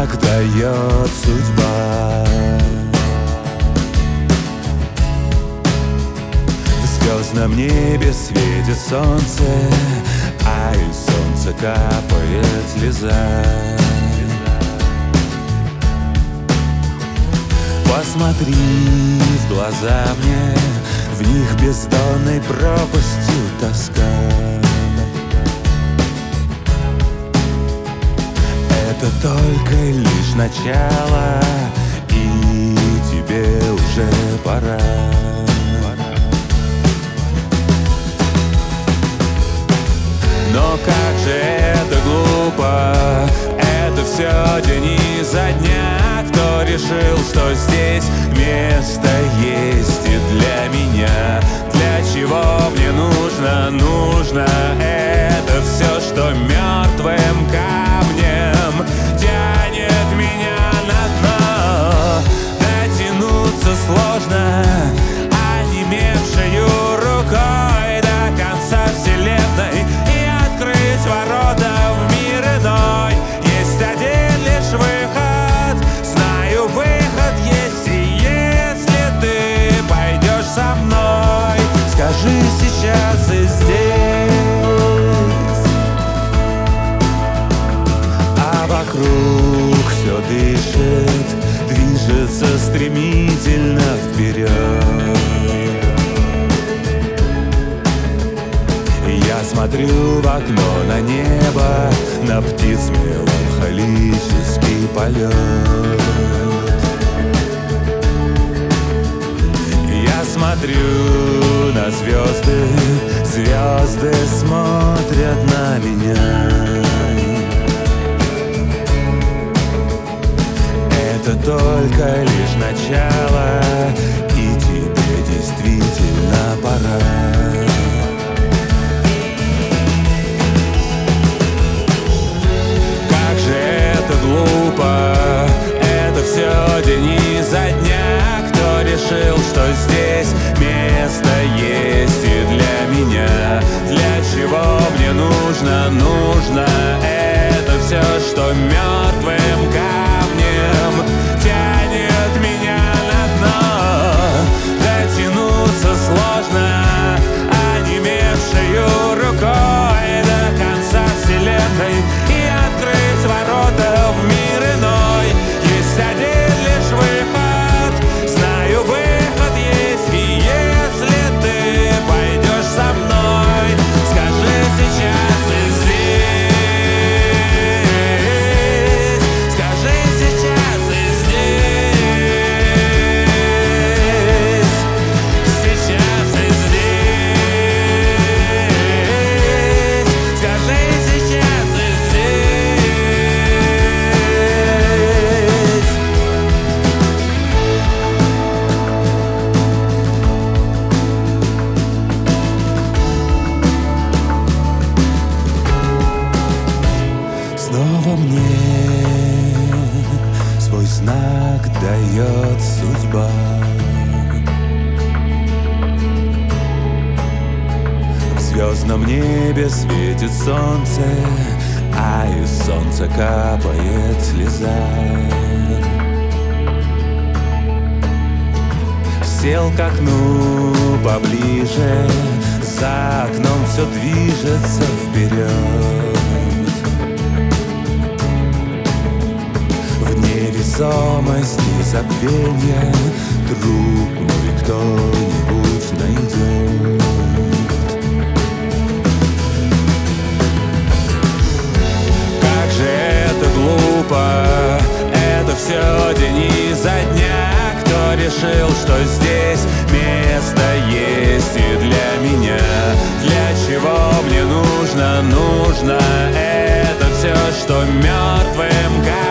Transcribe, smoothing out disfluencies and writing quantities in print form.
знак дает судьба. В звездном небе светит солнце, а из солнца капает слеза. Посмотри в глаза мне, в них бездонной пропастью тоска. Это только лишь начало, и тебе уже пора. Но как же это глупо, это все день изо дня. Кто решил, что здесь место есть и для меня? Для чего мне нужно это все, что мертвым камнем тянет меня на дно? Дотянуться сложно, онемевшую рукой до конца вселенной и открыть ворота в мир иной. Есть один лишь выход, знаю, выход есть, и если ты пойдешь со мной, скажи сейчас и здесь. А вокруг все дышит, движется стремительно вперед. Я смотрю в окно на небо, на птиц меланхолический полет. Я смотрю на звезды, звезды смотрят на меня. Это только лишь начало, и тебе действительно пора. Глупо, это все день изо дня. Кто решил, что здесь место есть и для меня? Для чего мне нужно это все, что мертвым камнем тянет меня на дно? Дотянуться сложно, онемевшую рукой до конца вселенной и открыть ворота в мир иной. Есть один лишь выход, знаю, выход есть, и если ты пойдешь со мной, скажи сейчас и здесь. Скажи сейчас и здесь. Сейчас и здесь. Скажи сейчас и здесь. Снова мне свой знак дает судьба. В звездном небе светит солнце, а из солнца капает слеза. Сел к окну поближе, за окном все движется вперед. В невесомости забвенья труп мой кто-нибудь найдет. Как же это глупо, это все день изо дня. Кто решил, что здесь место есть и для меня? Для чего мне нужно это все, что мертвым камнем